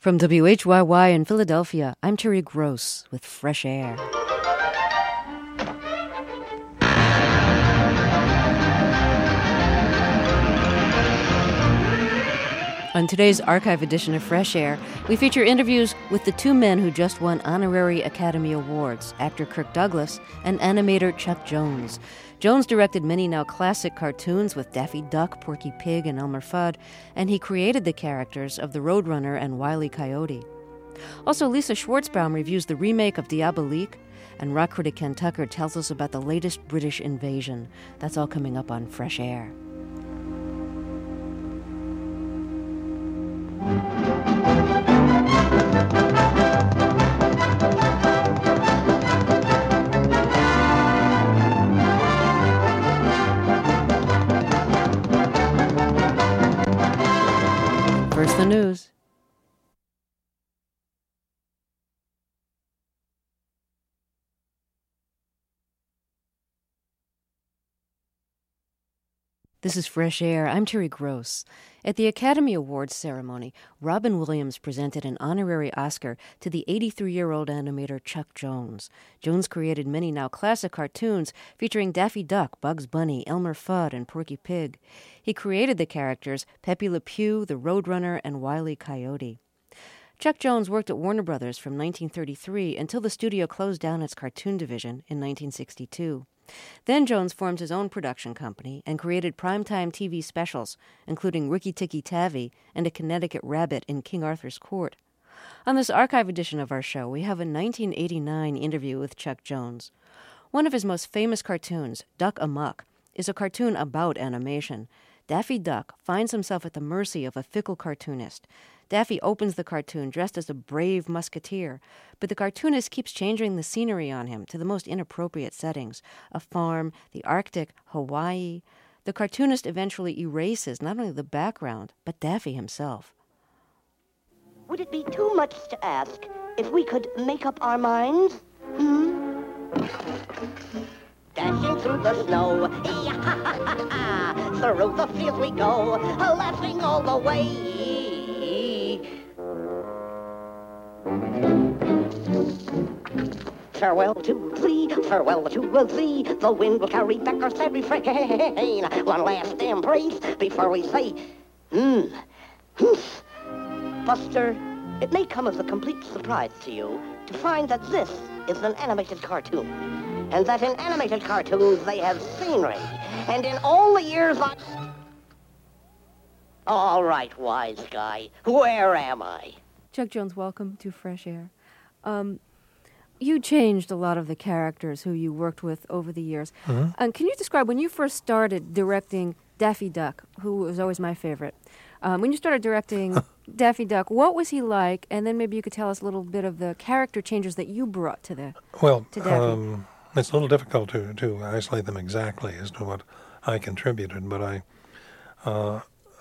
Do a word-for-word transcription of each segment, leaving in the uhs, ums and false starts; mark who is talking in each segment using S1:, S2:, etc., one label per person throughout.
S1: From W H Y Y in Philadelphia, I'm Terry Gross with Fresh Air. On today's archive edition of Fresh Air, we feature interviews with the two men who just won honorary Academy Awards, actor Kirk Douglas and animator Chuck Jones. Jones directed many now classic cartoons with Daffy Duck, Porky Pig, and Elmer Fudd, and he created the characters of the Roadrunner and Wile E. Coyote. Also, Lisa Schwartzbaum reviews the remake of Diabolique, and rock critic Ken Tucker tells us about the latest British invasion. That's all coming up on Fresh Air. First, the news. This is Fresh Air. I'm Terry Gross. At the Academy Awards ceremony, Robin Williams presented an honorary Oscar to the eighty-three-year-old animator Chuck Jones. Jones created many now classic cartoons featuring Daffy Duck, Bugs Bunny, Elmer Fudd, and Porky Pig. He created the characters Pepe Le Pew, the Roadrunner, and Wile E. Coyote. Chuck Jones worked at Warner Brothers from nineteen thirty-three until the studio closed down its cartoon division in nineteen sixty-two. Then Jones formed his own production company and created primetime T V specials, including Rikki Tikki Tavi and A Connecticut Rabbit in King Arthur's Court. On this archive edition of our show, we have a nineteen eighty-nine interview with Chuck Jones. One of his most famous cartoons, Duck Amuck, is a cartoon about animation. Daffy Duck finds himself at the mercy of a fickle cartoonist. Daffy opens the cartoon dressed as a brave musketeer, but the cartoonist keeps changing the scenery on him to the most inappropriate settings: a farm, the Arctic, Hawaii. The cartoonist eventually erases not only the background, but Daffy himself.
S2: Would it be too much to ask if we could make up our minds? Hmm? Dashing through the snow, yeah, through the fields we go, laughing all the way. Farewell to thee, farewell to thee, the wind will carry back our sad refrain. One last embrace before we say, hmm, hmm. Buster, it may come as a complete surprise to you to find that this is an animated cartoon, and that in animated cartoons they have scenery, and in all the years I... All right, wise guy, where am I?
S1: Chuck Jones, welcome to Fresh Air. Um, you changed a lot of the characters who you worked with over the years. Mm-hmm. Um, can you describe, when you first started directing Daffy Duck, who was always my favorite, um, when you started directing Daffy Duck, what was he like? And then maybe you could tell us a little bit of the character changes that you brought to the
S3: well,
S1: to Daffy.
S3: Um, it's a little difficult to, to isolate them exactly as to what I contributed, but I uh,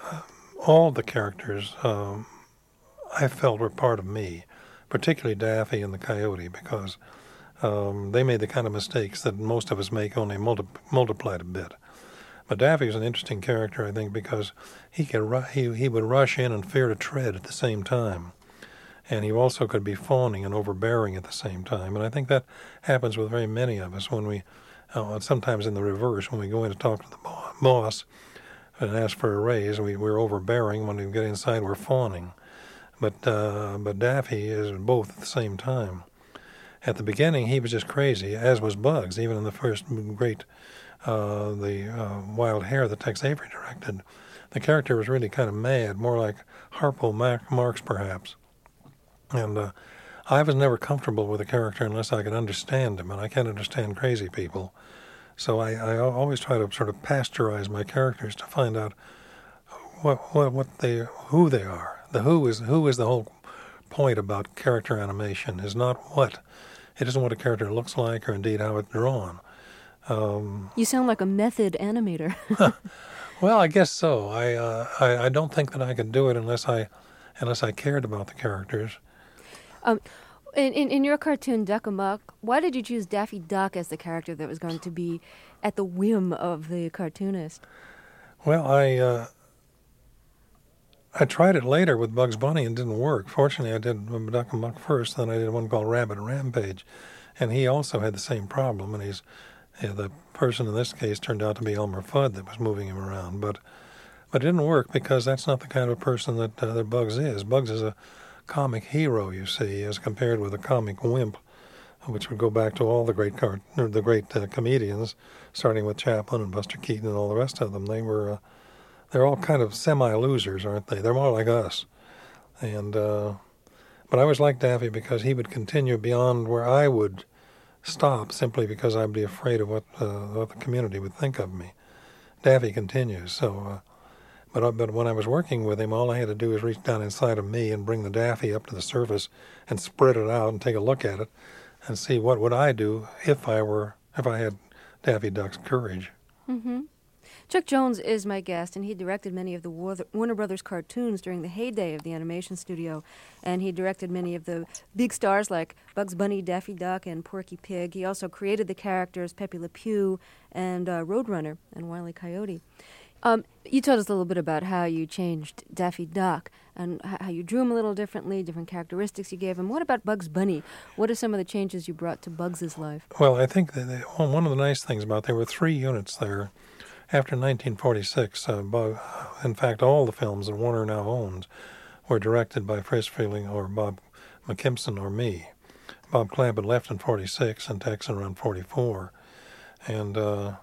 S3: all the characters um, I felt were part of me, particularly Daffy and the Coyote, because um, they made the kind of mistakes that most of us make, only multi- multiplied a bit. But Daffy was an interesting character, I think, because he could ru- he he would rush in and fear to tread at the same time, and he also could be fawning and overbearing at the same time. And I think that happens with very many of us when we, uh, sometimes in the reverse, when we go in to talk to the bo- boss and ask for a raise, we, we're overbearing. When we get inside, we're fawning. But uh, but Daffy is both at the same time. At the beginning, he was just crazy, as was Bugs. Even in the first great, uh, the uh, Wild Hare that Tex Avery directed, the character was really kind of mad, more like Harpo Marx, perhaps. And uh, I was never comfortable with a character unless I could understand him, and I can't understand crazy people. So I, I always try to sort of pasteurize my characters to find out what what, what they who they are. The who is who is the whole point about character animation, is not what. It isn't what a character looks like or indeed how it's drawn. Um,
S1: you sound like a method animator.
S3: Well, I guess so. I, uh, I I don't think that I could do it unless I unless I cared about the characters.
S1: Um, in, in in your cartoon Duck Amuck, why did you choose Daffy Duck as the character that was going to be at the whim of the cartoonist?
S3: Well, I uh, I tried it later with Bugs Bunny and it didn't work. Fortunately, I did Duck and Buck first, then I did one called Rabbit Rampage, and he also had the same problem. And he's yeah, the person in this case turned out to be Elmer Fudd that was moving him around, but but it didn't work because that's not the kind of person that uh, that Bugs is. Bugs is a comic hero, you see, as compared with a comic wimp, which would go back to all the great car- or the great uh, comedians, starting with Chaplin and Buster Keaton and all the rest of them. They were. Uh, They're all kind of semi-losers, aren't they? They're more like us. And uh, but I always liked Daffy because he would continue beyond where I would stop simply because I'd be afraid of what, uh, what the community would think of me. Daffy continues. So, uh, but, uh, but when I was working with him, all I had to do was reach down inside of me and bring the Daffy up to the surface and spread it out and take a look at it and see what would I do if I were if I had Daffy Duck's courage.
S1: Mm-hmm. Chuck Jones is my guest, and he directed many of the Warner Brothers cartoons during the heyday of the animation studio, and he directed many of the big stars like Bugs Bunny, Daffy Duck, and Porky Pig. He also created the characters Pepe Le Pew and uh, Roadrunner and Wile E. Coyote. Um, you told us a little bit about how you changed Daffy Duck and h- how you drew him a little differently, different characteristics you gave him. What about Bugs Bunny? What are some of the changes you brought to Bugs's life?
S3: Well, I think that they, well, one of the nice things about there were three units there. After nineteen forty-six, uh, Bob, in fact, all the films that Warner now owns were directed by Friz Freleng or Bob McKimson or me. Bob Clamp had left in forty-six and Tex around forty-four. And uh,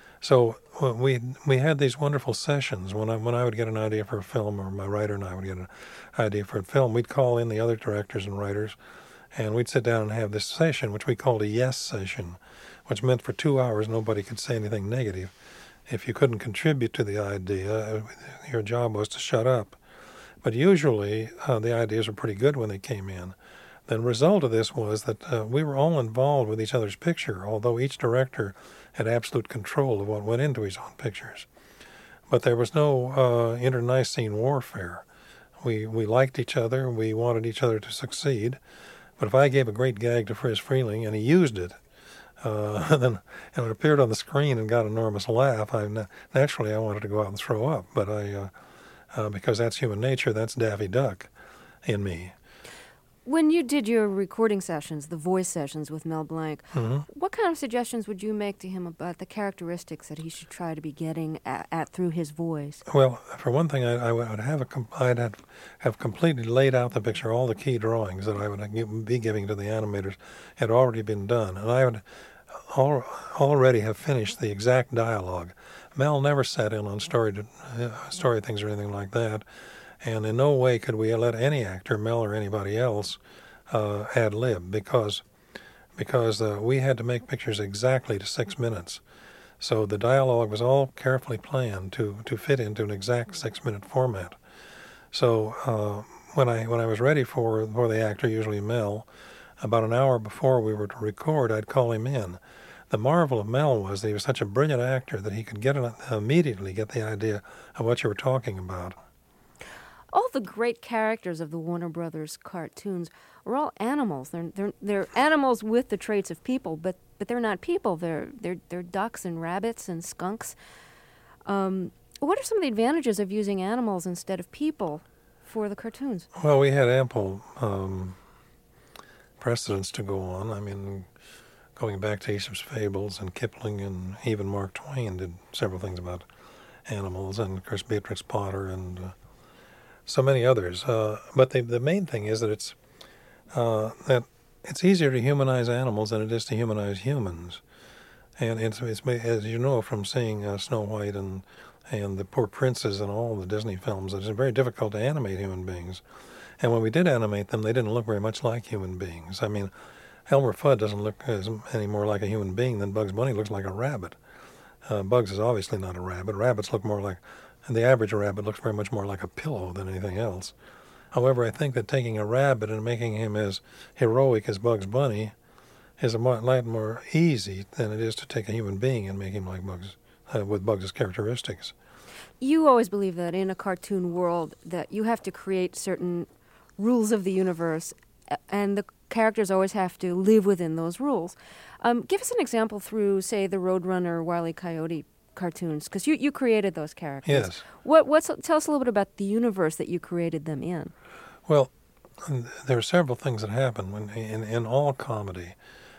S3: so we we had these wonderful sessions. When I, when I would get an idea for a film, or my writer and I would get an idea for a film, we'd call in the other directors and writers, and we'd sit down and have this session, which we called a yes session, which meant for two hours nobody could say anything negative. If you couldn't contribute to the idea, your job was to shut up. But usually uh, the ideas were pretty good when they came in. The result of this was that uh, we were all involved with each other's picture, although each director had absolute control of what went into his own pictures. But there was no uh, internecine warfare. We we liked each other. We wanted each other to succeed. But if I gave a great gag to Friz Freleng and he used it, Uh, then and it appeared on the screen and got an enormous laugh. I naturally I wanted to go out and throw up, but I uh, uh, because that's human nature. That's Daffy Duck in me.
S1: When you did your recording sessions, the voice sessions with Mel Blanc,
S3: Mm-hmm.
S1: what kind of suggestions would you make to him about the characteristics that he should try to be getting at, at through his voice?
S3: Well, for one thing, I, I would have a com- I'd have, have completely laid out the picture. All the key drawings that I would be giving to the animators had already been done, and I would al- already have finished the exact dialogue. Mel never sat in on story to, uh, story things or anything like that. And in no way could we let any actor, Mel or anybody else, uh, ad lib because because uh, we had to make pictures exactly to six minutes. So the dialogue was all carefully planned to, to fit into an exact six-minute format. So uh, when I when I was ready for for the actor, usually Mel, about an hour before we were to record, I'd call him in. The marvel of Mel was that he was such a brilliant actor that he could get an, immediately get the idea of what you were talking about.
S1: All the great characters of the Warner Brothers cartoons are all animals. They're they're they're animals with the traits of people, but but they're not people. They're they're they're ducks and rabbits and skunks. Um, what are some of the advantages of using animals instead of people for the cartoons?
S3: Well, we had ample um, precedents to go on. I mean, going back to Aesop's Fables and Kipling and even Mark Twain did several things about animals, and of course Beatrix Potter and uh, so many others. Uh, but the the main thing is that it's uh, that it's easier to humanize animals than it is to humanize humans. And it's, it's as you know from seeing uh, Snow White and and the Poor Princes and all the Disney films, it's very difficult to animate human beings. And when we did animate them, they didn't look very much like human beings. I mean, Elmer Fudd doesn't look as, any more like a human being than Bugs Bunny looks like a rabbit. Uh, Bugs is obviously not a rabbit. Rabbits look more like, and the average rabbit looks very much more like a pillow than anything else. However, I think that taking a rabbit and making him as heroic as Bugs Bunny is a lot more easy than it is to take a human being and make him like Bugs, uh, with Bugs' characteristics.
S1: You always believe that in a cartoon world that you have to create certain rules of the universe, and the characters always have to live within those rules. Um, give us an example through, say, the Roadrunner, Wile E. Coyote cartoons, because you, you created those characters.
S3: Yes.
S1: What what's tell us a little bit about the universe that you created them in.
S3: Well, there are several things that happen when in, in all comedy.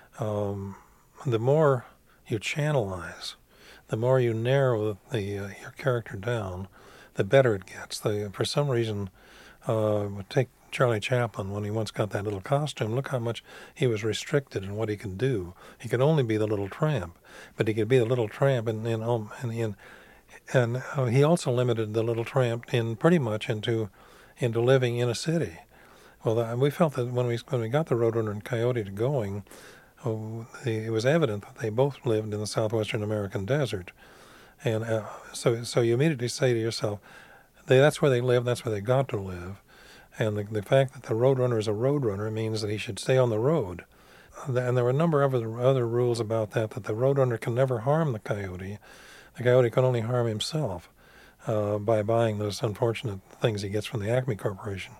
S3: Um, the more you channelize, the more you narrow the uh, your character down, the better it gets. The, for some reason, uh, take Charlie Chaplin when he once got that little costume. Look how much he was restricted in what he could do. He could only be the little tramp, but he could be the little tramp in in um, in, in and uh, he also limited the little tramp in pretty much into into living in a city. Well, uh, we felt that when we when we got the Roadrunner and Coyote to going, oh, the, it was evident that they both lived in the southwestern American desert, and uh, so so you immediately say to yourself, they, that's where they live, that's where they got to live. And the, the fact that the Roadrunner is a Roadrunner means that he should stay on the road. And there were a number of other, other rules about that, that the Roadrunner can never harm the Coyote. The Coyote can only harm himself uh, by buying those unfortunate things he gets from the Acme Corporation.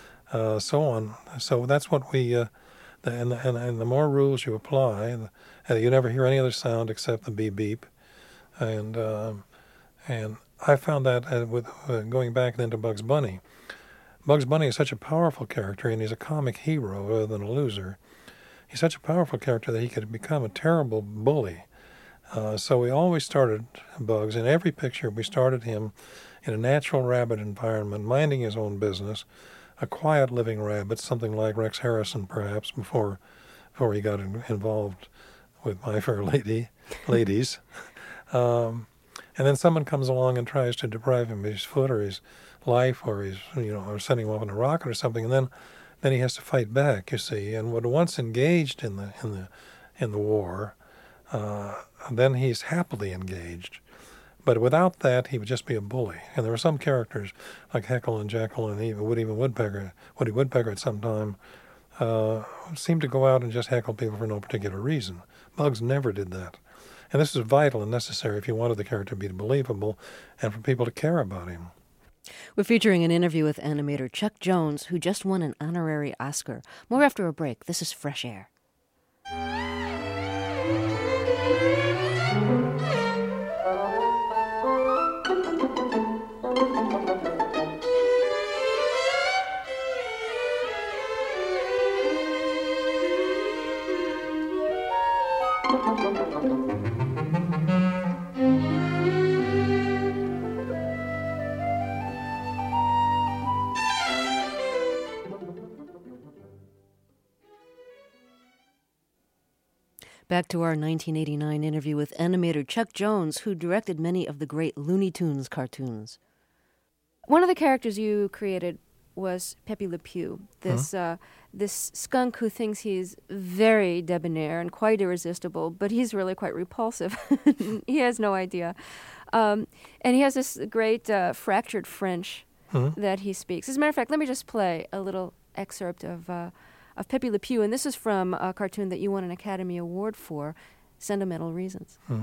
S3: Uh, so on. So that's what we, uh, the, and, the, and, and the more rules you apply, the, uh, you never hear any other sound except the beep beep. And, um, and I found that uh, with uh, going back into Bugs Bunny. Bugs Bunny is such a powerful character, and he's a comic hero rather than a loser. He's such a powerful character that he could become a terrible bully. Uh, so we always started Bugs. In every picture, we started him in a natural rabbit environment, minding his own business, a quiet living rabbit, something like Rex Harrison, perhaps, before before he got in, involved with My Fair Lady, ladies. Um, and then someone comes along and tries to deprive him of his foot or his life, or he's, you know, or sending him off on a rocket or something, and then then he has to fight back, you see. And when once engaged in the in the in the war, uh, then he's happily engaged. But without that, he would just be a bully. And there were some characters like Heckle and Jekyll and even Woody Woodpecker, Woody Woodpecker at some time, uh, seemed to go out and just heckle people for no particular reason. Bugs never did that. And this is vital and necessary if you wanted the character to be believable and for people to care about him.
S1: We're featuring an interview with animator Chuck Jones, who just won an honorary Oscar. More after a break. This is Fresh Air. Back to our nineteen eighty-nine interview with animator Chuck Jones, who directed many of the great Looney Tunes cartoons. One of the characters you created was Pepe Le Pew, this huh? uh, this skunk who thinks he's very debonair and quite irresistible, but he's really quite repulsive. He has no idea. Um, and he has this great uh, fractured French huh? that he speaks. As a matter of fact, let me just play a little excerpt of... Uh, of Pepe Le Pew, and this is from a cartoon that you won an Academy Award for, Sentimental Reasons.
S4: Mm-hmm.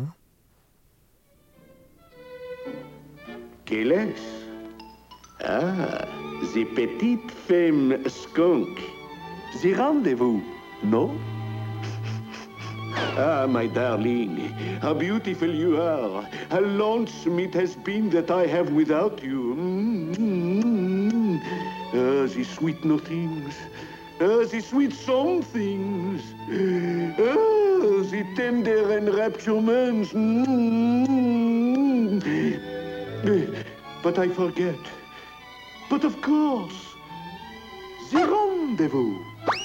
S4: Quelle est-ce? Ah, the petite femme skunk. The rendezvous, no? Ah, my darling, how beautiful you are. How lonesome it has been that I have without you. Mm-hmm. Ah, the sweet nothings. Ah, the sweet somethings. Ah, the tender enrapturements. Mm. But I forget. But of course, the rendezvous.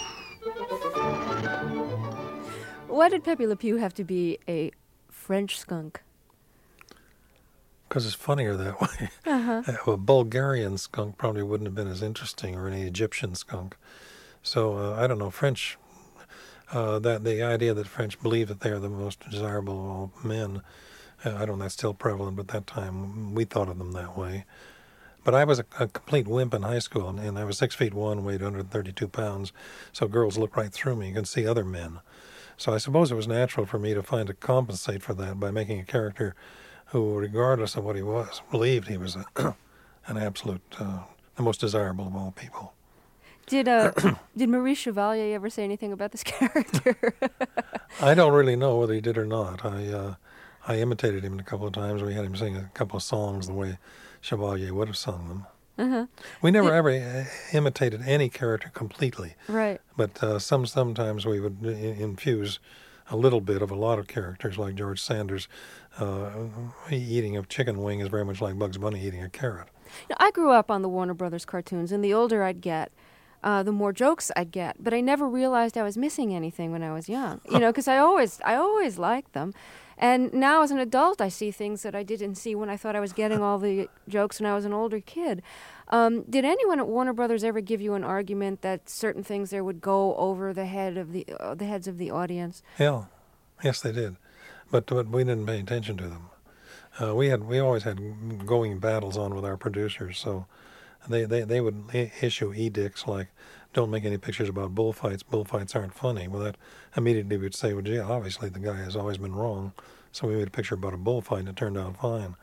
S1: Why did Pepe Le Pew have to be a French skunk?
S3: Because it's funnier that way.
S1: Uh-huh.
S3: A Bulgarian skunk probably wouldn't have been as interesting, or any Egyptian skunk. So, uh, I don't know, French, uh, that the idea that French believe that they are the most desirable of all men, uh, I don't know, that's still prevalent, but at that time we thought of them that way. But I was a, a complete wimp in high school, and, and I was six feet one, weighed one hundred thirty-two pounds, so girls looked right through me. You could see other men. So I suppose it was natural for me to find to compensate for that by making a character who, regardless of what he was, believed he was a, an absolute, uh, the most desirable of all people.
S1: Did uh, did Maurice Chevalier ever say anything about this character?
S3: I don't really know whether he did or not. I uh, I imitated him a couple of times. We had him sing a couple of songs the way Chevalier would have sung them.
S1: Uh-huh.
S3: We never ever uh, imitated any character completely.
S1: Right.
S3: But uh, some sometimes we would I- infuse a little bit of a lot of characters, like George Sanders. Uh, eating a chicken wing is very much like Bugs Bunny eating a carrot.
S1: You know, I grew up on the Warner Brothers cartoons, and the older I'd get, uh, the more jokes I'd get. But I never realized I was missing anything when I was young. You know, because I always, I always liked them. And now as an adult, I see things that I didn't see when I thought I was getting all the jokes when I was an older kid. Um, did anyone at Warner Brothers ever give you an argument that certain things there would go over the head of the uh, the heads of the audience?
S3: Yeah, yes, they did, but but we didn't pay attention to them. Uh, we had we always had going battles on with our producers, so they they, they would I- issue edicts like, "Don't make any pictures about bullfights. Bullfights aren't funny." Well, that immediately would say, "Well, gee, obviously the guy has always been wrong." So we made a picture about a bullfight, and it turned out fine.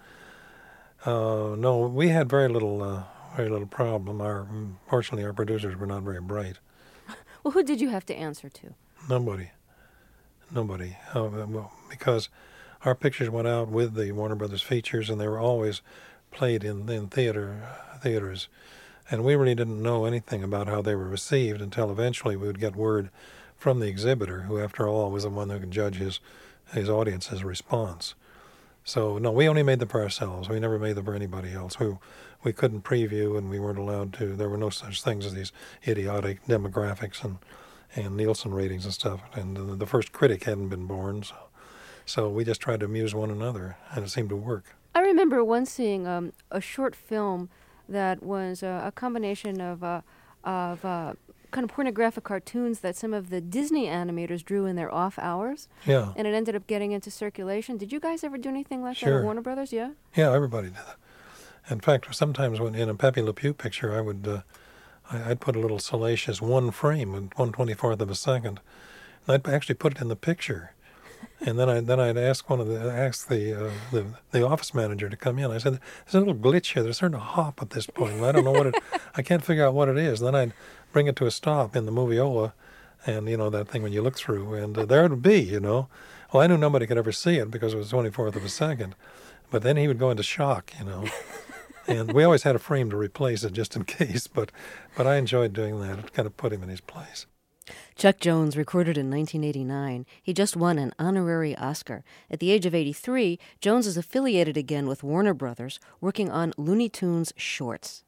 S3: Uh, no, we had very little uh, very little problem. Our fortunately, our producers were not very bright.
S1: Well, who did you have to answer to?
S3: Nobody, nobody, uh, well, because our pictures went out with the Warner Brothers features, and they were always played in in theater theaters, and we really didn't know anything about how they were received until eventually we would get word from the exhibitor, who, after all, was the one who could judge his his audience's response. So no, we only made them for ourselves. We never made them for anybody else. We we couldn't preview, and we weren't allowed to. There were no such things as these idiotic demographics and and Nielsen ratings and stuff. And the, the first critic hadn't been born, so so we just tried to amuse one another, and it seemed to work.
S1: I remember once seeing um, a short film that was uh, a combination of uh, of uh, kind of pornographic cartoons that some of the Disney animators drew in their off hours.
S3: Yeah.
S1: And it ended up getting into circulation. Did you guys ever do anything like that
S3: Sure.
S1: at Warner Brothers? Yeah?
S3: Yeah, everybody did that. In fact, sometimes when in a Pepe Le Pew picture, I would uh, I, I'd put a little salacious one frame, and one twenty fourth of a second. And I'd actually put it in the picture, and then I then I'd ask one of the ask the uh, the the office manager to come in. I said, "There's a little glitch here. There's starting to hop at this point. And I don't know what it. I can't figure out what it is." Then I'd bring it to a stop in the moviola, and you know that thing when you look through, and uh, there it would be. You know, well, I knew nobody could ever see it because it was twenty fourth of a second, but then he would go into shock. You know. And we always had a frame to replace it just in case, but but I enjoyed doing that. It kind of put him in his place.
S1: Chuck Jones recorded in nineteen eighty-nine. He just won an honorary Oscar. At the age of eighty-three, Jones is affiliated again with Warner Brothers, working on Looney Tunes shorts.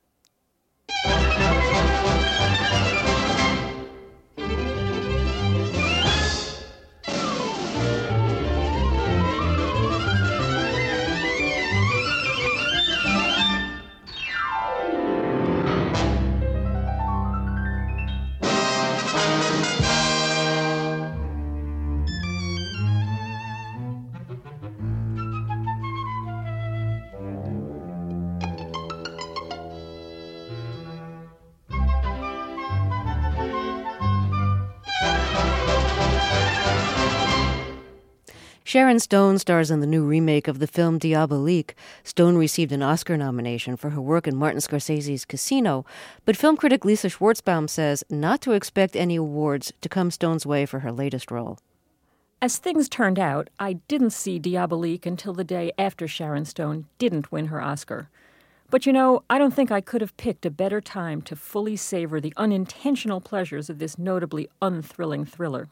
S1: Sharon Stone stars in the new remake of the film Diabolique. Stone received an Oscar nomination for her work in Martin Scorsese's Casino, but film critic Lisa Schwartzbaum says not to expect any awards to come Stone's way for her latest role.
S5: As things turned out, I didn't see Diabolique until the day after Sharon Stone didn't win her Oscar. But you know, I don't think I could have picked a better time to fully savor the unintentional pleasures of this notably unthrilling thriller.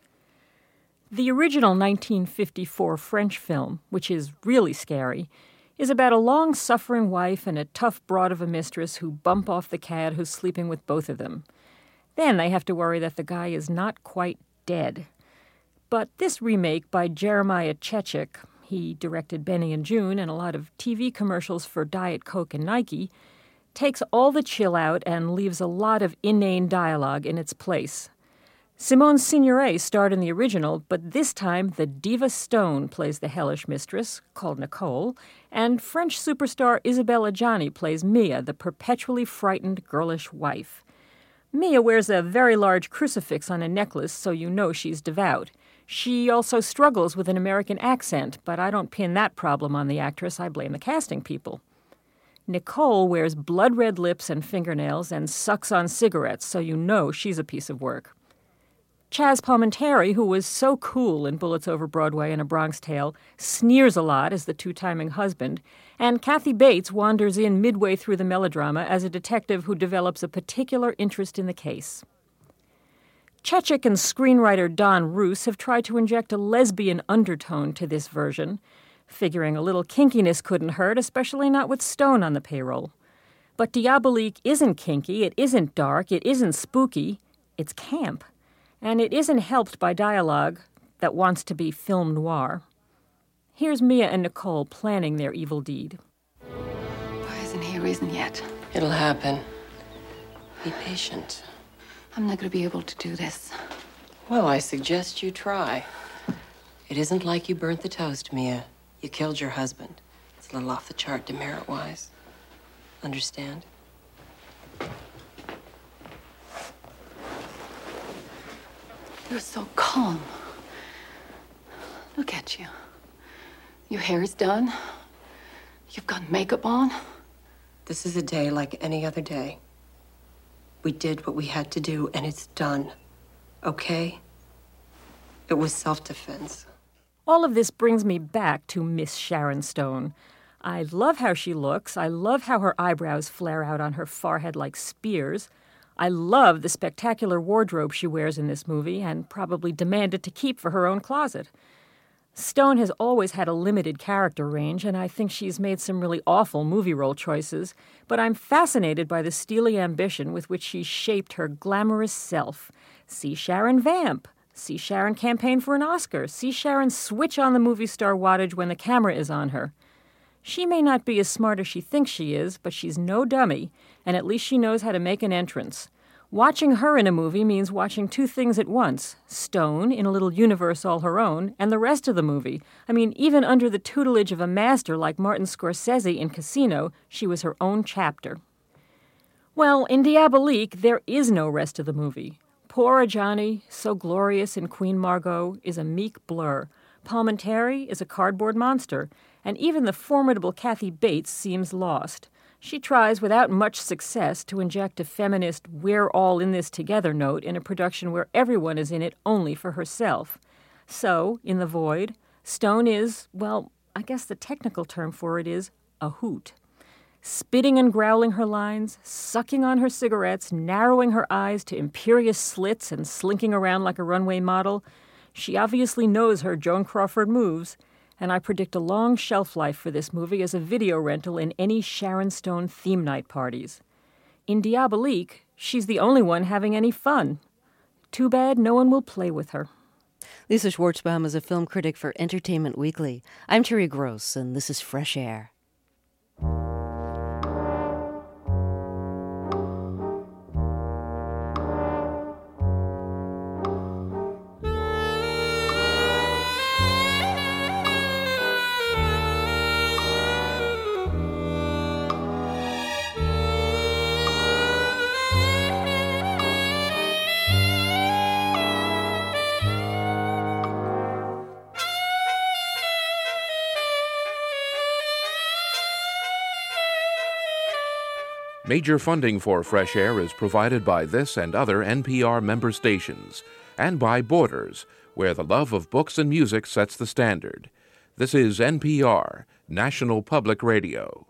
S5: The original nineteen fifty-four French film, which is really scary, is about a long-suffering wife and a tough broad of a mistress who bump off the cad who's sleeping with both of them. Then they have to worry that the guy is not quite dead. But this remake by Jeremiah Chechik, he directed Benny and June and a lot of T V commercials for Diet Coke and Nike, takes all the chill out and leaves a lot of inane dialogue in its place. Simone Signoret starred in the original, but this time the diva Stone plays the hellish mistress, called Nicole, and French superstar Isabelle Adjani plays Mia, the perpetually frightened, girlish wife. Mia wears a very large crucifix on a necklace, so you know she's devout. She also struggles with an American accent, but I don't pin that problem on the actress. I blame the casting people. Nicole wears blood-red lips and fingernails and sucks on cigarettes, so you know she's a piece of work. Chaz Palminteri, who was so cool in Bullets Over Broadway and A Bronx Tale, sneers a lot as the two-timing husband, and Kathy Bates wanders in midway through the melodrama as a detective who develops a particular interest in the case. Chechik and screenwriter Don Roos have tried to inject a lesbian undertone to this version, figuring a little kinkiness couldn't hurt, especially not with Stone on the payroll. But Diabolique isn't kinky, it isn't dark, it isn't spooky, it's camp. And it isn't helped by dialogue that wants to be film noir. Here's Mia and Nicole planning their evil deed.
S6: Why hasn't he risen yet?
S7: It'll happen. Be patient.
S6: I'm not going to be able to do this.
S7: Well, I suggest you try. It isn't like you burnt the toast, Mia. You killed your husband. It's a little off the chart demerit-wise. Understand?
S6: You're so calm. Look at you. Your hair is done. You've got makeup on.
S7: This is a day like any other day. We did what we had to do, and it's done. Okay? It was self-defense.
S5: All of this brings me back to Miss Sharon Stone. I love how she looks. I love how her eyebrows flare out on her forehead like spears. I love the spectacular wardrobe she wears in this movie and probably demanded to keep for her own closet. Stone has always had a limited character range, and I think she's made some really awful movie role choices, but I'm fascinated by the steely ambition with which she's shaped her glamorous self. See Sharon vamp. See Sharon campaign for an Oscar. See Sharon switch on the movie star wattage when the camera is on her. She may not be as smart as she thinks she is, but she's no dummy, and at least she knows how to make an entrance. Watching her in a movie means watching two things at once. Stone, in a little universe all her own, and the rest of the movie. I mean, even under the tutelage of a master like Martin Scorsese in Casino, she was her own chapter. Well, in Diabolique, there is no rest of the movie. Poor Ajani, so glorious in Queen Margot, is a meek blur. Palminteri is a cardboard monster, and even the formidable Kathy Bates seems lost. She tries, without much success, to inject a feminist we're all in this together note in a production where everyone is in it only for herself. So, in The Void, Stone is, well, I guess the technical term for it is a hoot. Spitting and growling her lines, sucking on her cigarettes, narrowing her eyes to imperious slits and slinking around like a runway model, she obviously knows her Joan Crawford moves, and I predict a long shelf life for this movie as a video rental in any Sharon Stone theme night parties. In Diabolique, she's the only one having any fun. Too bad no one will play with her.
S1: Lisa Schwartzbaum is a film critic for Entertainment Weekly. I'm Terry Gross, and this is Fresh Air.
S8: Major funding for Fresh Air is provided by this and other N P R member stations, and by Borders, where the love of books and music sets the standard. This is N P R, National Public Radio.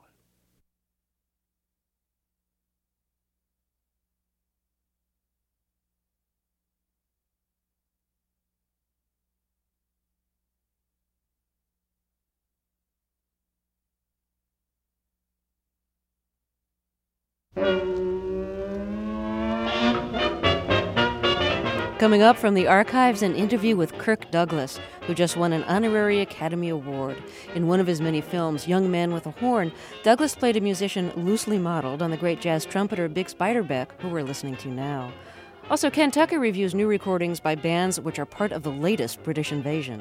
S1: Coming up from the archives, an interview with Kirk Douglas, who just won an honorary Academy Award. In one of his many films, Young Man with a Horn, Douglas played a musician loosely modeled on the great jazz trumpeter Bix Beiderbecke, who we're listening to now. Also, Ken Tucker reviews new recordings by bands which are part of the latest British invasion.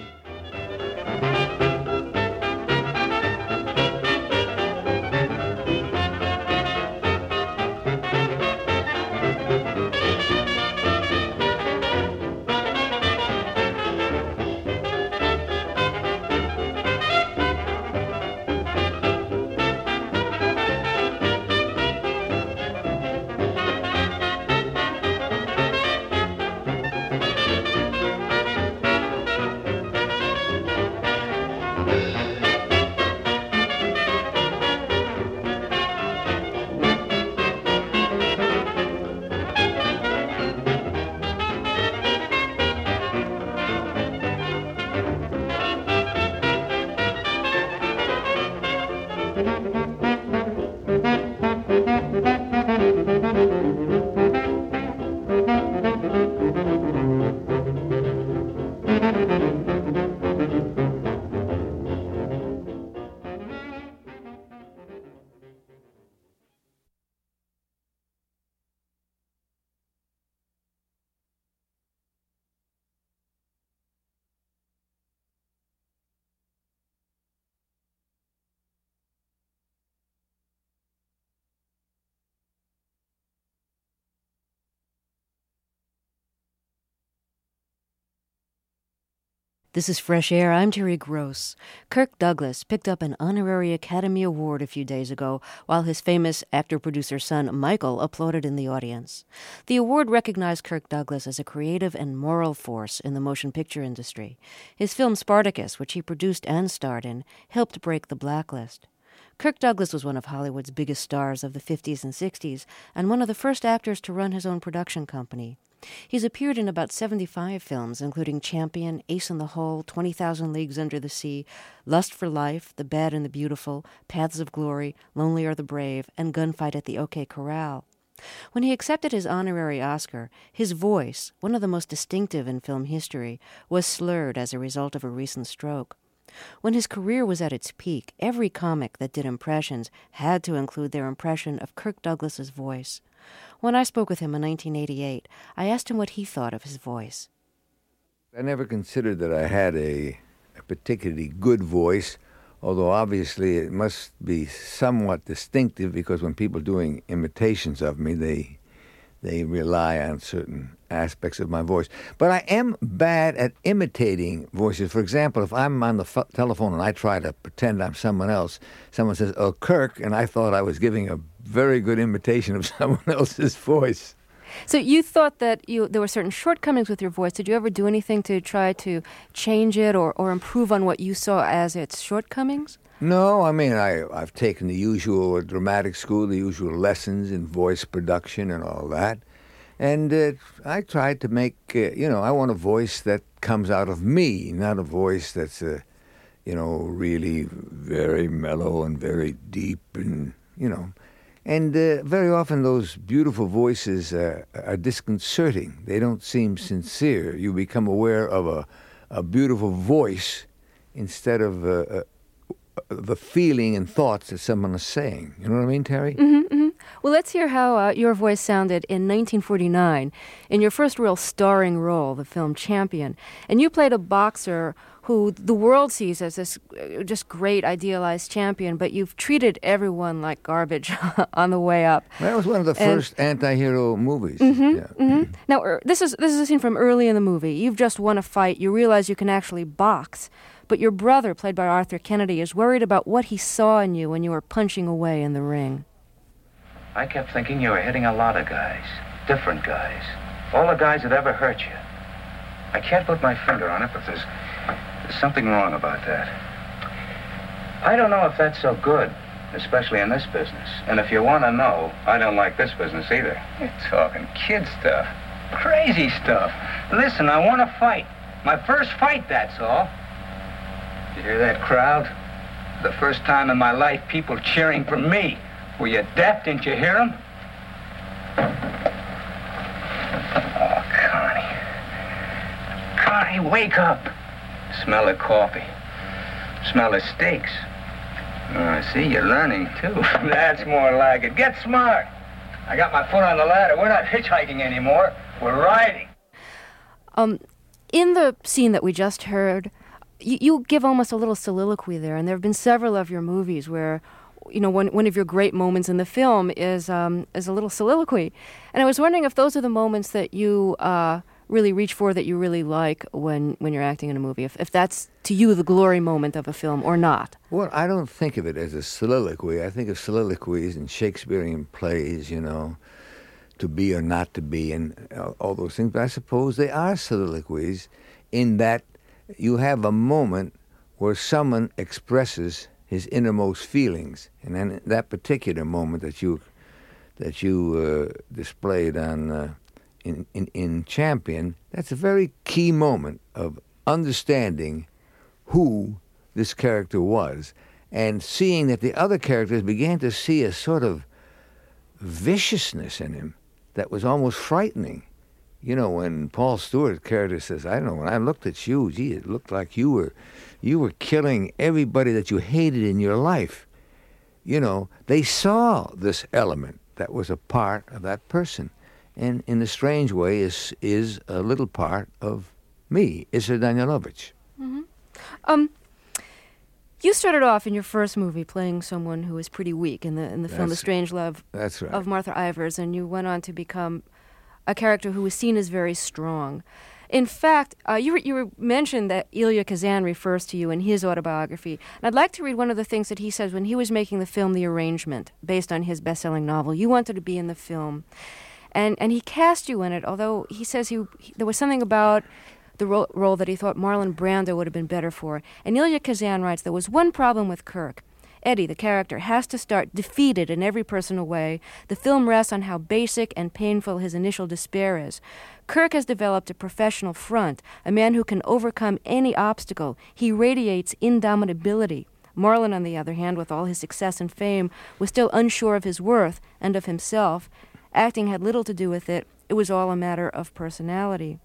S1: This is Fresh Air. I'm Terry Gross. Kirk Douglas picked up an honorary Academy Award a few days ago while his famous actor-producer son Michael applauded in the audience. The award recognized Kirk Douglas as a creative and moral force in the motion picture industry. His film Spartacus, which he produced and starred in, helped break the blacklist. Kirk Douglas was one of Hollywood's biggest stars of the fifties and sixties and one of the first actors to run his own production company. He's appeared in about seventy-five films, including Champion, Ace in the Hole, twenty thousand Leagues Under the Sea, Lust for Life, The Bad and the Beautiful, Paths of Glory, Lonely Are the Brave, and Gunfight at the OK Corral. When he accepted his honorary Oscar, his voice, one of the most distinctive in film history, was slurred as a result of a recent stroke. When his career was at its peak, every comic that did impressions had to include their impression of Kirk Douglas's voice. When I spoke with him in nineteen eighty-eight, I asked him what he thought of his voice.
S9: I never considered that I had a, a particularly good voice, although obviously it must be somewhat distinctive because when people are doing imitations of me, they they rely on certain aspects of my voice. But I am bad at imitating voices. For example, if I'm on the f- telephone and I try to pretend I'm someone else, someone says, "Oh, Kirk," and I thought I was giving a very good imitation of someone else's voice.
S1: So you thought that you there were certain shortcomings with your voice. Did you ever do anything to try to change it or, or improve on what you saw as its shortcomings?
S9: No, I mean, I, I've taken the usual dramatic school, the usual lessons in voice production and all that. And uh, I tried to make, uh, you know, I want a voice that comes out of me, not a voice that's, uh, you know, really very mellow and very deep and, you know. And uh, very often those beautiful voices uh, are disconcerting. They don't seem sincere. You become aware of a, a beautiful voice instead of uh, uh, the feeling and thoughts that someone is saying. You know what I mean, Terry?
S1: Mm-hmm, mm-hmm. Well, let's hear how uh, your voice sounded in nineteen forty-nine in your first real starring role, the film Champion. And you played a boxer who the world sees as this just great idealized champion, but you've treated everyone like garbage on the way up.
S9: That was one of the
S1: and,
S9: first anti-hero movies.
S1: Mm-hmm,
S9: yeah.
S1: mm-hmm. Now, er, this is this is a scene from early in the movie. You've just won a fight. You realize you can actually box. But your brother, played by Arthur Kennedy, is worried about what he saw in you when you were punching away in the ring.
S10: I kept thinking you were hitting a lot of guys, different guys, all the guys that ever hurt you. I can't put my finger on it, but there's, there's something wrong about that. I don't know if that's so good, especially in this business. And if you want to know, I don't like this business either. You're talking kid stuff, crazy stuff. Listen, I want to fight. My first fight, that's all. You hear that crowd? The first time in my life, people cheering for me. Were you deaf? Didn't you hear them? Oh, Connie. Connie, wake up. Smell of coffee. Smell of steaks. Oh, I see you're learning, too. That's more like it. Get smart. I got my foot on the ladder. We're not hitchhiking anymore. We're riding.
S1: Um, in the scene that we just heard, you, you give almost a little soliloquy there, and there have been several of your movies where, you know, one one of your great moments in the film is um, is a little soliloquy. And I was wondering if those are the moments that you uh, really reach for, that you really like when, when you're acting in a movie, if, if that's, to you, the glory moment of a film or not.
S9: Well, I don't think of it as a soliloquy. I think of soliloquies in Shakespearean plays, you know, to be or not to be, and all those things. But I suppose they are soliloquies in that you have a moment where someone expresses his innermost feelings, and then that particular moment that you that you uh, displayed on uh, in, in in Champion, that's a very key moment of understanding who this character was, and seeing that the other characters began to see a sort of viciousness in him that was almost frightening. You know, when Paul Stewart's character says, I don't know, when I looked at you, gee, it looked like you were you were killing everybody that you hated in your life. You know, they saw this element that was a part of that person. And in a strange way is is a little part of me, Isser Danielovich.
S1: Mm-hmm. Um, you started off in your first movie playing someone who was pretty weak in the in the film The Strange Love
S9: that's right.
S1: of Martha Ivers, and you went on to become a character who was seen as very strong. In fact, uh, you, you mentioned that Elia Kazan refers to you in his autobiography. And I'd like to read one of the things that he says when he was making the film The Arrangement, based on his best-selling novel. You wanted to be in the film. And and he cast you in it, although he says he, he there was something about the ro- role that he thought Marlon Brando would have been better for. And Elia Kazan writes, there was one problem with Kirk. Eddie, the character, has to start defeated in every personal way. The film rests on how basic and painful his initial despair is. Kirk has developed a professional front, a man who can overcome any obstacle. He radiates indomitability. Marlon, on the other hand, with all his success and fame, was still unsure of his worth and of himself. Acting had little to do with it. It was all a matter of personality.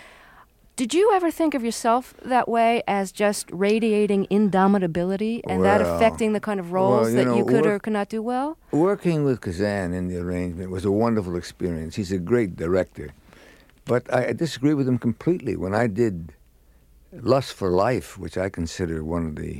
S1: Did you ever think of yourself that way, as just radiating indomitability, and well, that affecting the kind of roles well, you that know, you could work, or could not do well?
S9: Working with Kazan in The Arrangement was a wonderful experience. He's a great director. But I, I disagree with him completely. When I did Lust for Life, which I consider one of the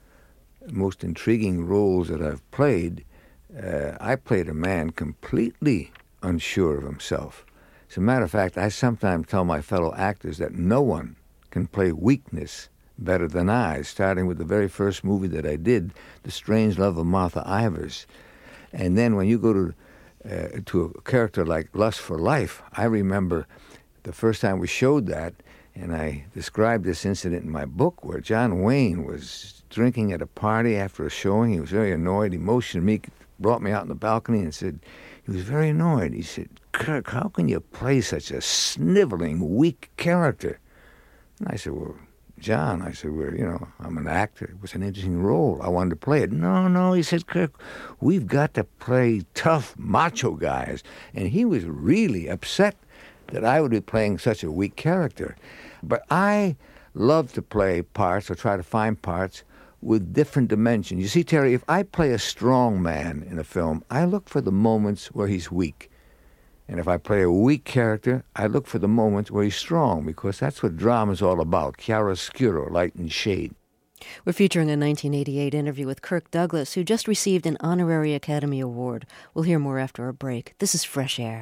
S9: most intriguing roles that I've played, uh, I played a man completely unsure of himself. As a matter of fact, I sometimes tell my fellow actors that no one can play weakness better than I, starting with the very first movie that I did, The Strange Love of Martha Ivers. And then when you go to uh, to a character like Lust for Life, I remember the first time we showed that, and I described this incident in my book where John Wayne was drinking at a party after a showing. He was very annoyed. He motioned me, brought me out on the balcony and said, he was very annoyed. He said, Kirk, how can you play such a sniveling, weak character? And I said, well, John, I said, well, you know, I'm an actor. It was an interesting role. I wanted to play it. No, no, he said, Kirk, we've got to play tough, macho guys. And he was really upset that I would be playing such a weak character. But I love to play parts or try to find parts with different dimensions. You see, Terry, if I play a strong man in a film, I look for the moments where he's weak. And if I play a weak character, I look for the moments where he's strong, because that's what drama's all about, chiaroscuro, light and shade.
S1: We're featuring a nineteen eighty-eight interview with Kirk Douglas, who just received an honorary Academy Award. We'll hear more after a break. This is Fresh Air.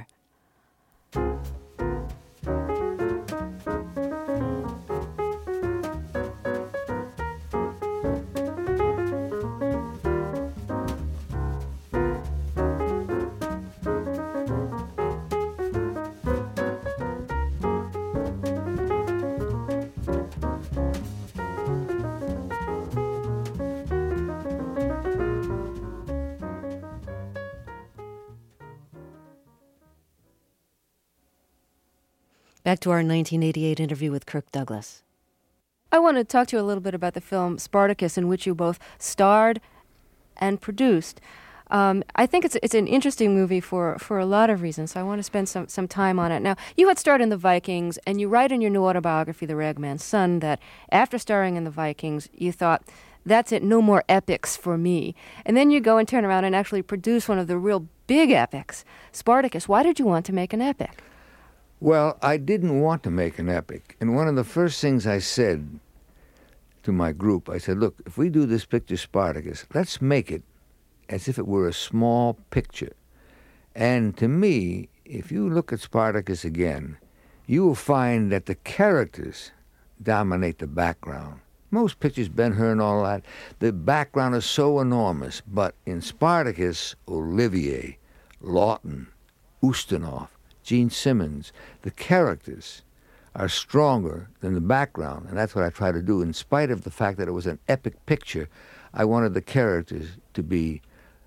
S1: Back to our nineteen eighty-eight interview with Kirk Douglas. I want to talk to you a little bit about the film Spartacus, in which you both starred and produced. Um, I think it's it's an interesting movie for, for a lot of reasons, so I want to spend some, some time on it. Now, you had starred in The Vikings, and you write in your new autobiography, The Ragman's Son, that after starring in The Vikings, you thought, that's it, no more epics for me. And then you go and turn around and actually produce one of the real big epics, Spartacus. Why did you want to make an epic?
S9: Well, I didn't want to make an epic. And one of the first things I said to my group, I said, look, if we do this picture Spartacus, let's make it as if it were a small picture. And to me, if you look at Spartacus again, you will find that the characters dominate the background. Most pictures, Ben-Hur and all that, the background is so enormous. But in Spartacus, Olivier, Lawton, Ustinov, Gene Simmons, the characters are stronger than the background, and that's what I try to do. In spite of the fact that it was an epic picture, I wanted the characters to be,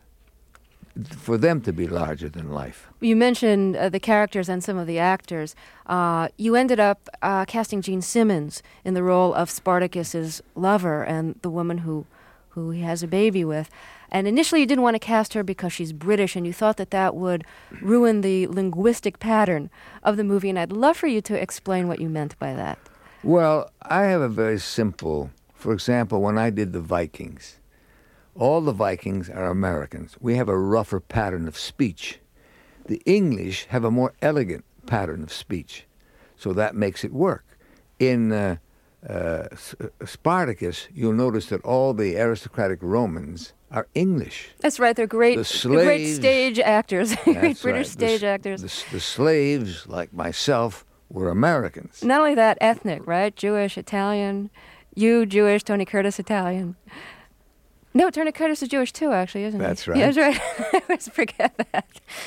S9: for them to be larger than life.
S1: You mentioned uh, the characters and some of the actors. Uh, you ended up uh, casting Gene Simmons in the role of Spartacus's lover and the woman who, who he has a baby with. And initially you didn't want to cast her because she's British, and you thought that that would ruin the linguistic pattern of the movie. And I'd love for you to explain what you meant by that.
S9: Well, I have a very simple, for example, when I did The Vikings, all the Vikings are Americans. We have a rougher pattern of speech. The English have a more elegant pattern of speech, so that makes it work. In uh, uh, Spartacus, you'll notice that all the aristocratic Romans are English.
S1: That's right. They're great,
S9: the slaves,
S1: they're great stage actors, great British
S9: right.
S1: stage
S9: the,
S1: actors.
S9: The, the slaves, like myself, were Americans.
S1: Not only that, ethnic, right? Jewish, Italian. You, Jewish, Tony Curtis, Italian. No, Tony Curtis is Jewish too, actually, isn't
S9: That's
S1: he?
S9: right.
S1: Yeah, that's right. I always forget that.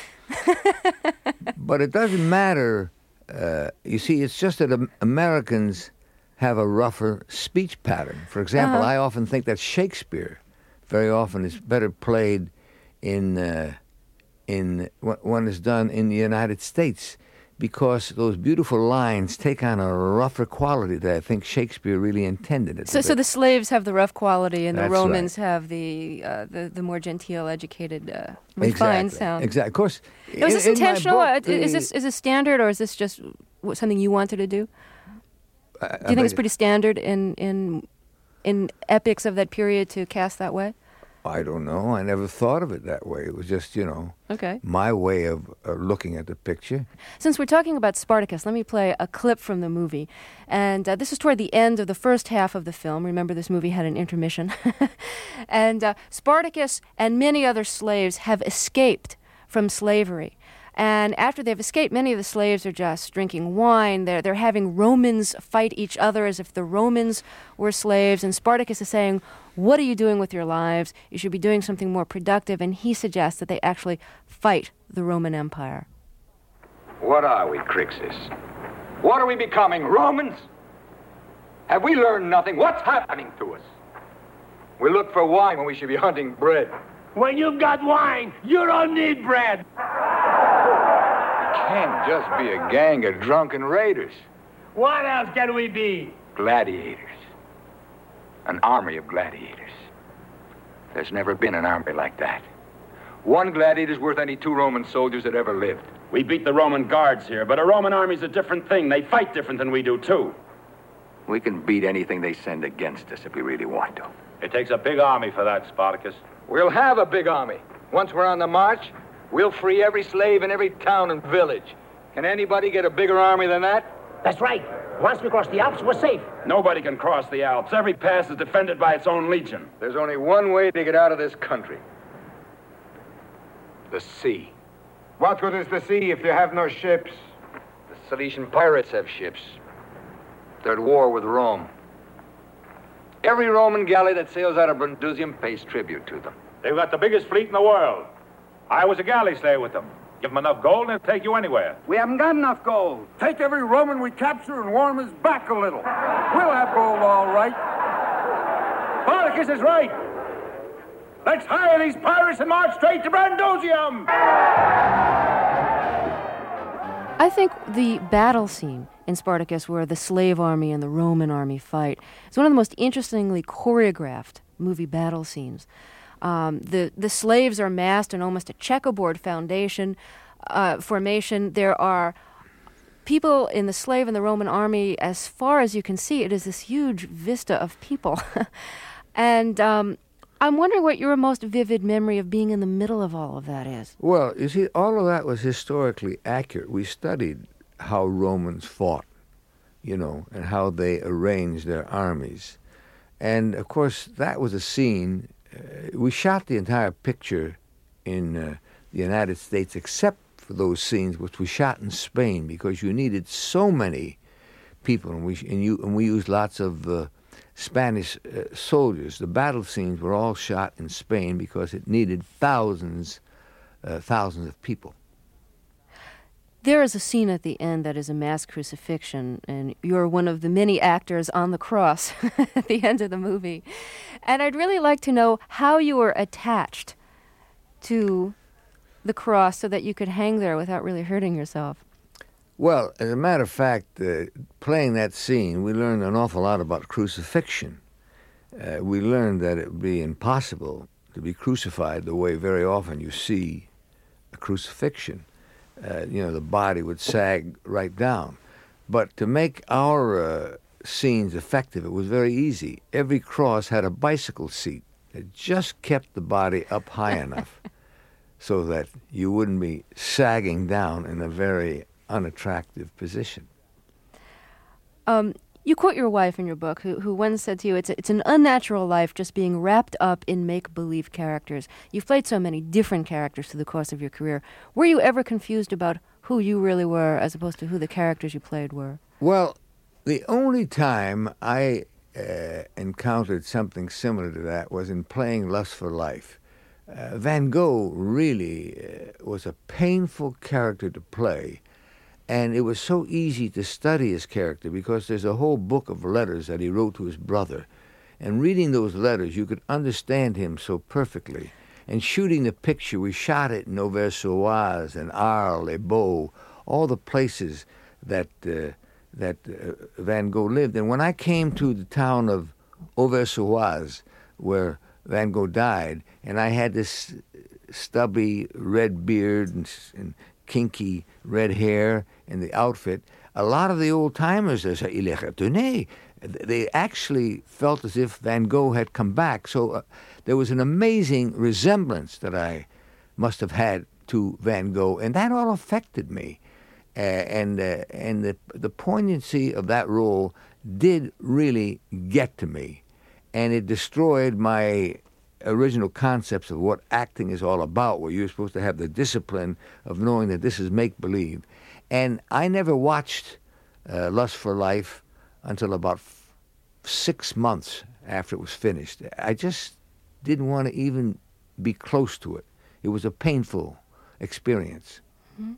S9: But it doesn't matter. Uh, you see, it's just that um, Americans have a rougher speech pattern. For example,
S1: Uh-huh.
S9: I often think that Shakespeare very often is better played in uh, in what one is done in the United States, because those beautiful lines take on a rougher quality that I think Shakespeare really intended it.
S1: So,
S9: to
S1: so
S9: be.
S1: the slaves have the rough quality, and the
S9: That's
S1: Romans have the, uh, the the more genteel, educated, uh, refined
S9: exactly.
S1: sound.
S9: Exactly. Of course.
S1: Now, is
S9: in-
S1: this
S9: in my
S1: intentional?
S9: book,
S1: Uh, is
S9: the-
S1: this is this standard, or is this just w- something you wanted to do?
S9: I-
S1: Do
S9: I
S1: you think it's
S9: beg-
S1: pretty standard in in in epics of that period to cast that way?
S9: I don't know. I never thought of it that way. It was just, you know,
S1: Okay.
S9: my way of uh, looking at the picture.
S1: Since we're talking about Spartacus, let me play a clip from the movie. And uh, this is toward the end of the first half of the film. Remember, this movie had an intermission. and uh, Spartacus and many other slaves have escaped from slavery. And after they've escaped, many of the slaves are just drinking wine. They're, they're having Romans fight each other as if the Romans were slaves. And Spartacus is saying, what are you doing with your lives? You should be doing something more productive. And he suggests that they actually fight the Roman Empire.
S10: What are we, Crixus? What are we becoming, Romans? Have we learned nothing? What's happening to us? We look for wine when we should be hunting bread.
S11: When you've got wine, you don't need bread.
S10: Can't just be a gang of drunken raiders.
S11: What else can we be?
S10: Gladiators. An army of gladiators. There's never been an army like that. One gladiator's worth any two Roman soldiers that ever lived.
S11: We beat the Roman guards here, but a Roman army's a different thing. They fight different than we do, too.
S10: We can beat anything they send against us if we really want to.
S11: It takes a big army for that, Spartacus.
S10: We'll have a big army. Once we're on the march, we'll free every slave in every town and village. Can anybody get a bigger army than that?
S11: That's right. Once we cross the Alps, we're safe. Nobody can cross the Alps. Every pass is defended by its own legion.
S10: There's only one way to get out of this country. The sea.
S12: What good is the sea if you have no ships?
S10: The Cilician pirates have ships. They're at war with Rome. Every Roman galley that sails out of Brundusium pays tribute to them.
S11: They've got the biggest fleet in the world. I was a galley slave with them. Give them enough gold and they'll take you anywhere.
S12: We haven't got enough gold. Take every Roman we capture and warm his back a little. We'll have gold all right.
S11: Spartacus is right. Let's hire these pirates and march straight to Brundusium.
S1: I think the battle scene in Spartacus where the slave army and the Roman army fight is one of the most interestingly choreographed movie battle scenes. Um, the, the slaves are massed in almost a checkerboard foundation uh, formation. There are people in the slave and the Roman army. As far as you can see, it is this huge vista of people. and um, I'm wondering what your most vivid memory of being in the middle of all of that is.
S9: Well, you see, all of that was historically accurate. We studied how Romans fought, you know, and how they arranged their armies. And, of course, that was a scene. Uh, we shot the entire picture in uh, the United States except for those scenes which we shot in Spain because you needed so many people, and we, and you, and we used lots of uh, Spanish uh, soldiers. The battle scenes were all shot in Spain because it needed thousands, uh, thousands of people.
S1: There is a scene at the end that is a mass crucifixion, and you're one of the many actors on the cross at the end of the movie. And I'd really like to know how you were attached to the cross so that you could hang there without really hurting yourself.
S9: Well, as a matter of fact, uh, playing that scene, we learned an awful lot about crucifixion. Uh, we learned that it would be impossible to be crucified the way very often you see a crucifixion. Uh, you know, the body would sag right down. But to make our uh, scenes effective, it was very easy. Every cross had a bicycle seat that just kept the body up high enough so that you wouldn't be sagging down in a very unattractive position.
S1: Um, you quote your wife in your book, who, who once said to you, it's, a, it's an unnatural life just being wrapped up in make-believe characters. You've played so many different characters through the course of your career. Were you ever confused about who you really were as opposed to who the characters you played were?
S9: Well, the only time I uh, encountered something similar to that was in playing Lust for Life. Uh, Van Gogh really uh, was a painful character to play, and it was so easy to study his character because there's a whole book of letters that he wrote to his brother. And reading those letters, you could understand him so perfectly. And shooting the picture, we shot it in Auvers-sur-Oise and Arles, Les Baux, all the places that uh, that uh, Van Gogh lived. And when I came to the town of Auvers-sur-Oise, where Van Gogh died, and I had this stubby red beard and, and kinky red hair and the outfit, a lot of the old-timers, they said, il est retourné. They actually felt as if Van Gogh had come back. So uh, there was an amazing resemblance that I must have had to Van Gogh, and that all affected me. Uh, and uh, and the the poignancy of that role did really get to me, and it destroyed my original concepts of what acting is all about, where you're supposed to have the discipline of knowing that this is make-believe. And I never watched uh, Lust for Life until about f- six months after it was finished. I just didn't want to even be close to it. It was a painful experience.
S1: Mm-hmm.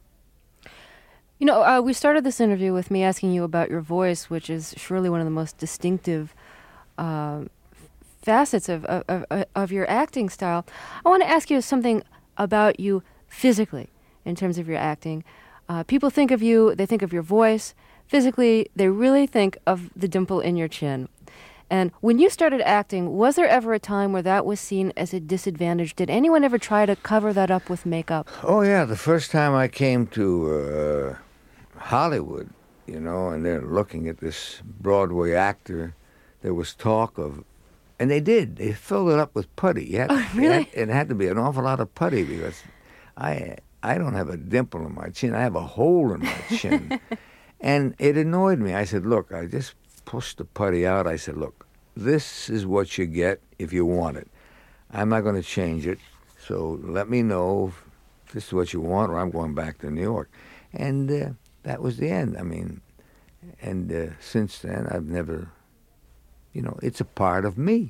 S1: You know, uh, we started this interview with me asking you about your voice, which is surely one of the most distinctive uh, facets of, of, of, of your acting style. I want to ask you something about you physically in terms of your acting. Uh, people think of you, they think of your voice. Physically, they really think of the dimple in your chin. And when you started acting, was there ever a time where that was seen as a disadvantage? Did anyone ever try to cover that up with makeup?
S9: Oh, yeah. The first time I came to uh, Hollywood, you know, and they're looking at this Broadway actor, there was talk of, and they did, they filled it up with putty. You had,
S1: oh, really?
S9: It had, it had to be an awful lot of putty because I, I don't have a dimple in my chin. I have a hole in my chin. And it annoyed me. I said, look, I just pushed the putty out. I said, look, this is what you get if you want it. I'm not going to change it, so let me know if this is what you want or I'm going back to New York. And uh, that was the end. I mean, and uh, since then, I've never, you know, it's a part of me.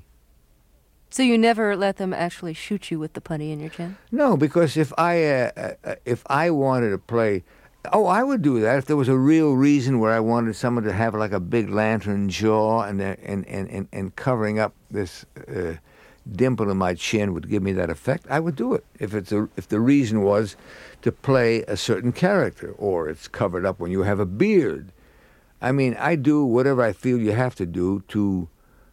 S1: So you never let them actually shoot you with the putty in your chin?
S9: No, because if I, uh, uh, if I wanted to play... Oh, I would do that if there was a real reason where I wanted someone to have like a big lantern jaw and and and, and, and covering up this uh, dimple in my chin would give me that effect. I would do it if it's a, if the reason was to play a certain character, or it's covered up when you have a beard. I mean, I do whatever I feel you have to do to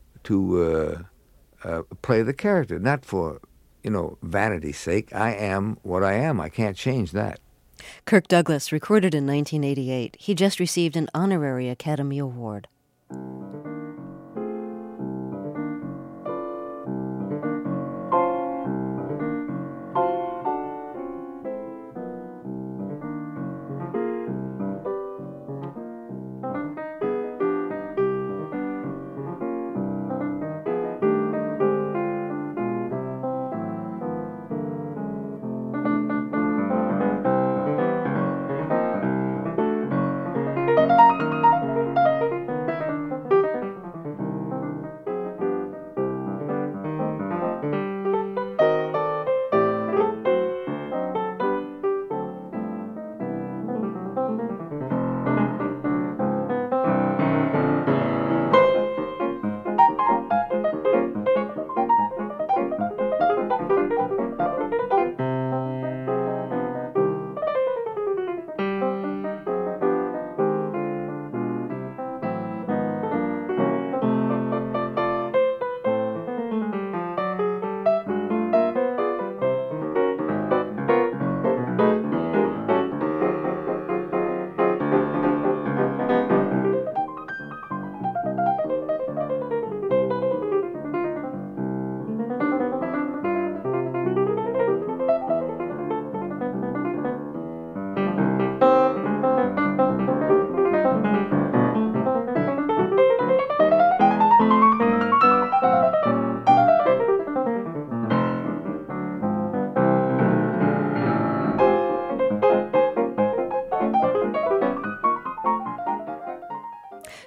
S9: to uh, uh, play the character, not for, you know, vanity's sake. I am what I am. I can't change that.
S1: Kirk Douglas, recorded in nineteen eighty-eight. He just received an honorary Academy Award.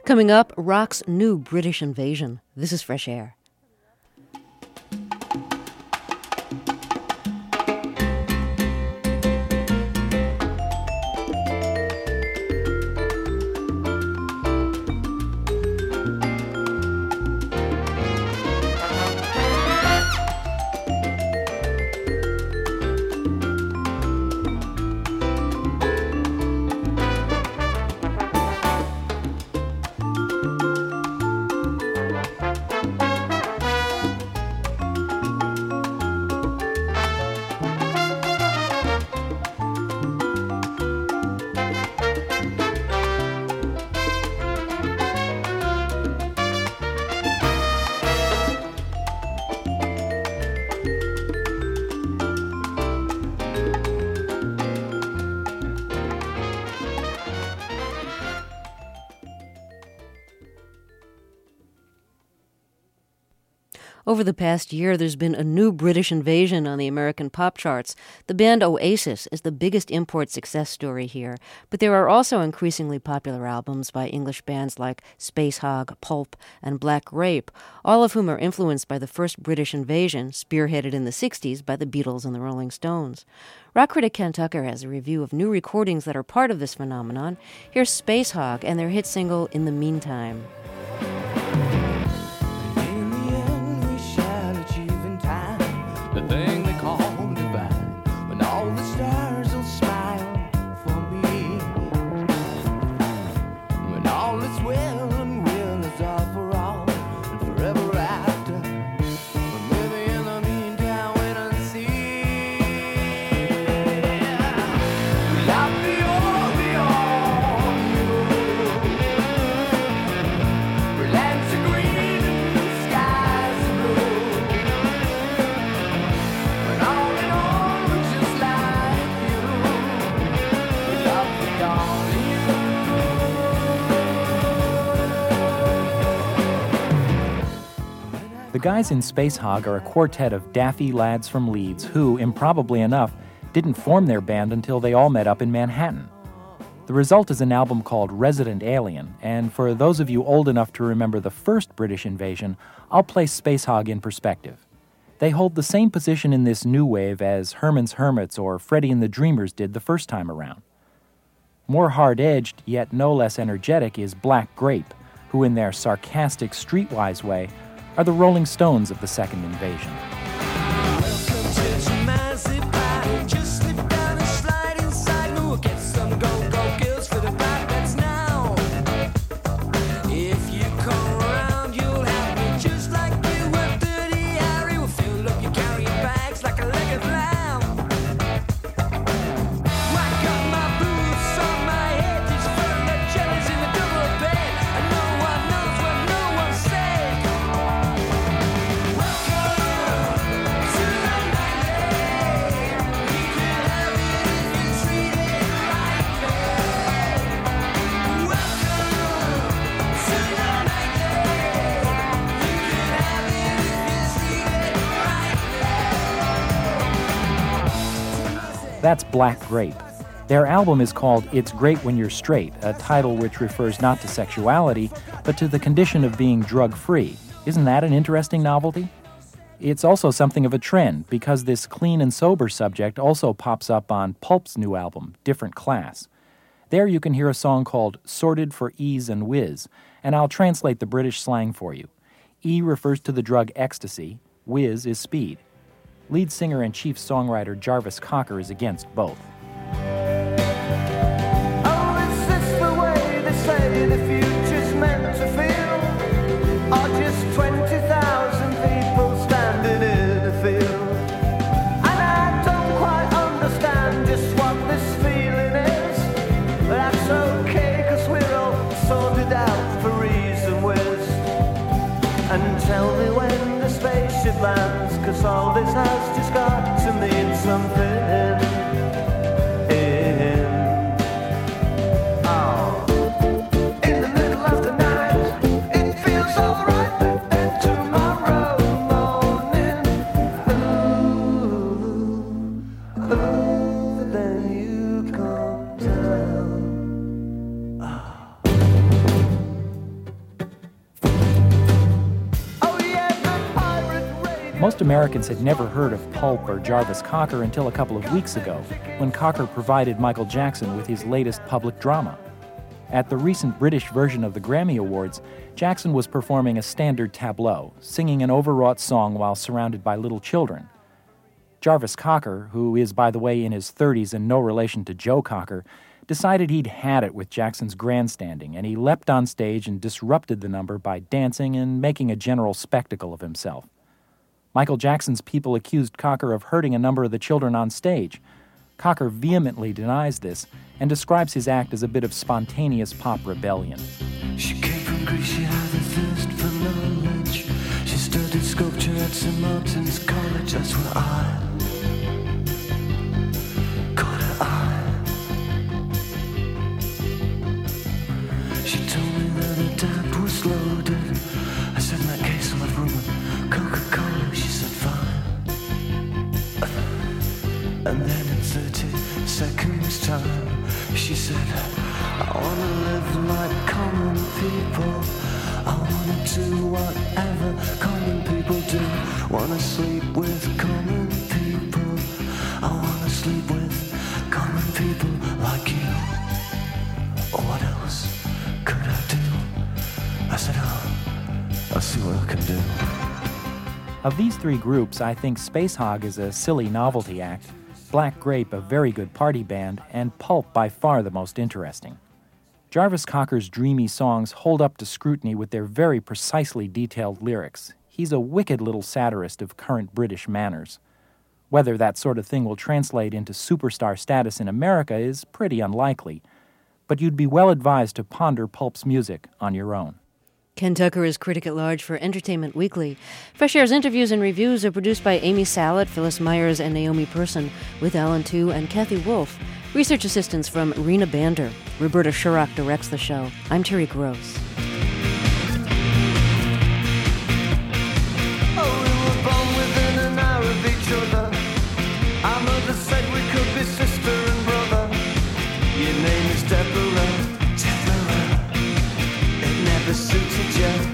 S1: Coming up, rock's new British invasion. This is Fresh Air. Over the past year, there's been a new British invasion on the American pop charts. The band Oasis is the biggest import success story here, but there are also increasingly popular albums by English bands like Spacehog, Pulp, and Black Grape, all of whom are influenced by the first British invasion, spearheaded in the sixties by the Beatles and the Rolling Stones. Rock critic Ken Tucker has a review of new recordings that are part of this phenomenon. Here's Spacehog and their hit single, In the Meantime.
S13: The thing they call divine, when all the stars will smile for me, when all is well and will is all for all and forever after, but maybe in the meantime wait and see. I'll be all beyond you, lands are green and skies are blue.
S14: The guys in Spacehog are a quartet of daffy lads from Leeds who, improbably enough, didn't form their band until they all met up in Manhattan. The result is an album called Resident Alien, and for those of you old enough to remember the first British invasion, I'll place Spacehog in perspective. They hold the same position in this new wave as Herman's Hermits or Freddie and the Dreamers did the first time around. More hard-edged, yet no less energetic, is Black Grape, who in their sarcastic, streetwise way are the Rolling Stones of the second invasion. That's Black Grape. Their album is called It's Great When You're Straight, a title which refers not to sexuality, but to the condition of being drug-free. Isn't that an interesting novelty? It's also something of a trend, because this clean and sober subject also pops up on Pulp's new album, Different Class. There you can hear a song called Sorted for Ease and Whiz, and I'll translate the British slang for you. E refers to the drug ecstasy, whiz is speed. Lead singer and chief songwriter Jarvis Cocker is against both.
S13: Oh, is this the way they say the future's meant to feel? Or just twenty thousand people standing in a field? And I don't quite understand just what this feeling is, but that's okay, cause we're all sorted out for ease and whiz. And tell me when the spaceship lands, cause all this has just got to mean something. In, oh. In the middle of the night, it feels alright, but then tomorrow morning, ooh, ooh, then you
S14: Most Americans had never heard of Pulp or Jarvis Cocker until a couple of weeks ago, when Cocker provided Michael Jackson with his latest public drama. At the recent British version of the Grammy Awards, Jackson was performing a standard tableau, singing an overwrought song while surrounded by little children. Jarvis Cocker, who is, by the way, in his thirties and no relation to Joe Cocker, decided he'd had it with Jackson's grandstanding, and he leapt on stage and disrupted the number by dancing and making a general spectacle of himself. Michael Jackson's people accused Cocker of hurting a number of the children on stage. Cocker vehemently denies this and describes his act as a bit of spontaneous pop rebellion.
S13: She came from Greece, she had a thirst for knowledge. She studied sculpture at Saint Martin's College. That's where I caught her eye. She told me that her dad was loaded. I said, in that case, I'll have rum and Coca-Cola. She said, fine. And then in thirty seconds time, she said, I wanna live like common people. I wanna do whatever common people do. Wanna sleep with common people. I wanna sleep with common people like you. What else could I do? I said, oh, I'll see what I can do.
S14: Of these three groups, I think Space Hog is a silly novelty act, Black Grape a very good party band, and Pulp by far the most interesting. Jarvis Cocker's dreamy songs hold up to scrutiny with their very precisely detailed lyrics. He's a wicked little satirist of current British manners. Whether that sort of thing will translate into superstar status in America is pretty unlikely, but you'd be well advised to ponder Pulp's music on your own.
S1: Ken Tucker is critic at large for Entertainment Weekly. Fresh Air's interviews and reviews are produced by Amy Salet, Phyllis Myers, and Naomi Person, with Alan Tu and Kathy Wolf. Research assistance from Rena Bander. Roberta Shurock directs the show. I'm Terry Gross.
S13: Oh, we were born within an hour of each other. Our mother said we could be sister and brother. Your name is Deborah, Deborah. It never suited you.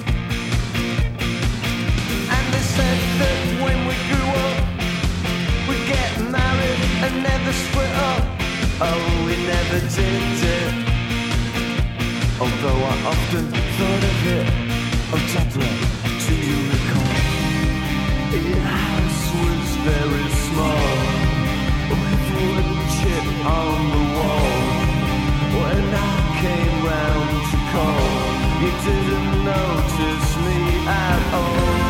S13: And they said that when we grew up, we'd get married and never split up. Oh, we never did it. Although I often thought of it. Oh, Deborah, do you recall? Your house was very small, with wood chip on the wall. When I came round to call, you didn't notice me at all.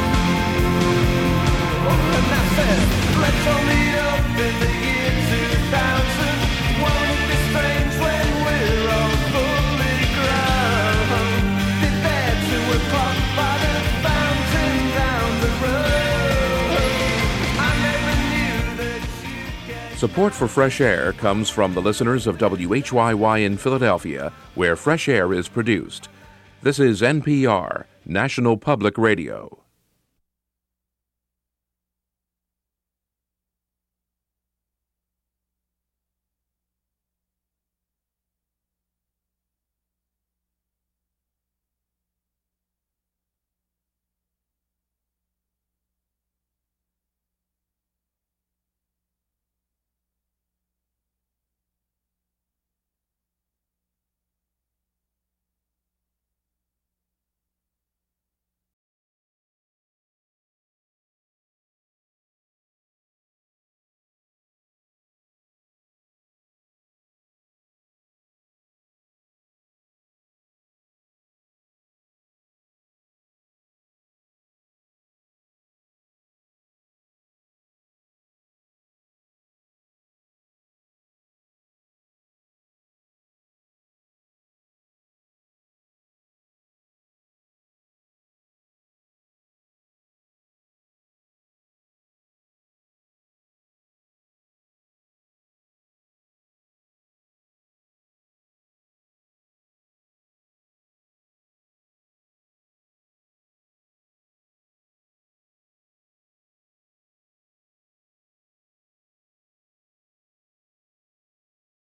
S13: And I said, let's all meet up in the year two thousand. Won't it be strange when we're all fully grown? Be there to a clock by the fountain down the road. I never knew that you'd get...
S8: Support for Fresh Air comes from the listeners of W H Y Y in Philadelphia, where Fresh Air is produced. This is N P R, National Public Radio.